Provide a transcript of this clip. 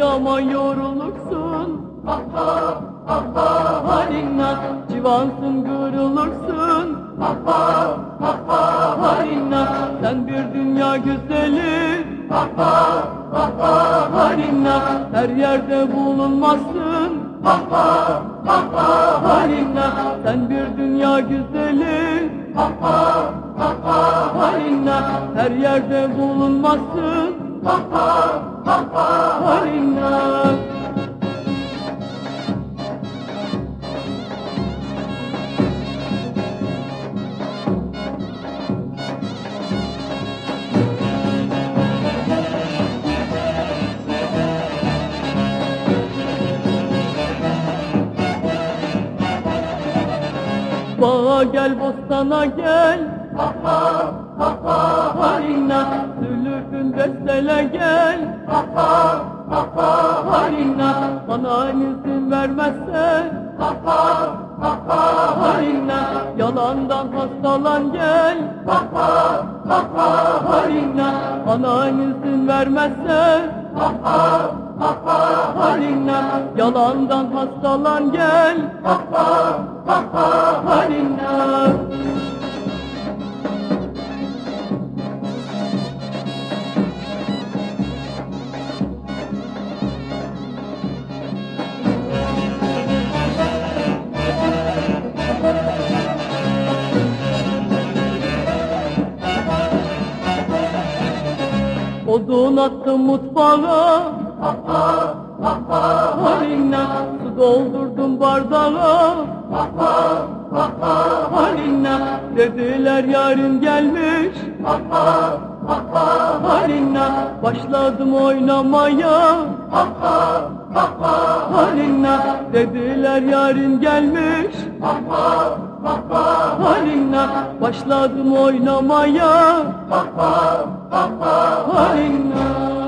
oynama yorulursun. Harina, civansın kırılırsın. Harina, sen bir dünya güzeli. Harina, her yerde bulunmazsın. Harina, sen bir dünya güzeli. Harina, her yerde bulunmazsın. Harina. Bağa gel, bostana gel. Harina, sülükün bestele gel. Harina, bana izin vermezse. Harina, yalandan hastalan gel. Harina, bana izin vermezse. Harina, yalandan hastalan gel. Harina. Odun attım mutfağa. Harina, su doldurdum bardağa. Harina, dediler yarın gelmiş. Harina, başladım oynamaya. Harina, dediler yarın gelmiş. Harina, başladım oynamaya. Harina.